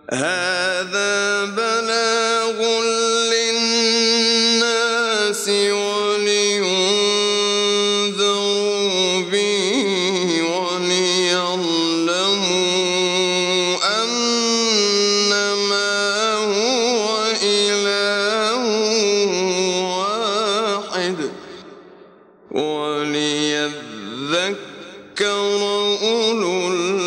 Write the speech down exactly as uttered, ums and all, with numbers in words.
هذا بلاغ للناس ولينذروا به وليعلموا أنما هو إله واحد وليذكر أولو